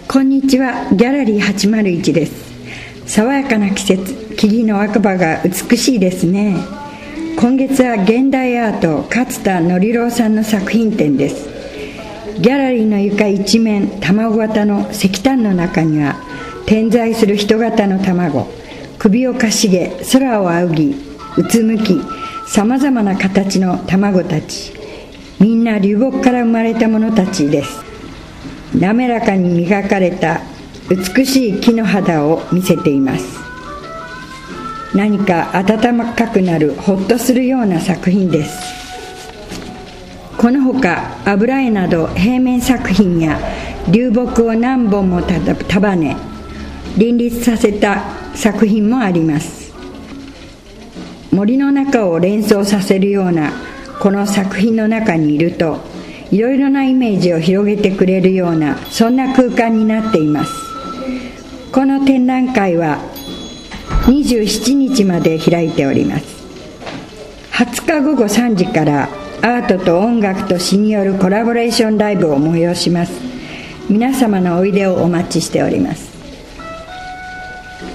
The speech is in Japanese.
こんにちは、ギャラリー801です。爽やかな季節、木々の若葉が美しいですね。今月は現代アート勝田則郎さんの作品展です。ギャラリーの床一面卵型の石炭の中には点在する人型の卵、首をかしげ空を仰ぎうつむき、さまざまな形の卵たち、みんな流木から生まれたものたちです。滑らかに磨かれた美しい木の肌を見せています。何か温かくなる、ほっとするような作品です。このほか油絵など平面作品や流木を何本も束ね林立させた作品もあります。森の中を連想させるようなこの作品の中にいると、いろいろなイメージを広げてくれるような、そんな空間になっています。この展覧会は27日まで開いております。20日午後3時からアートと音楽と詩によるコラボレーションライブを催します。皆様のおいでをお待ちしております。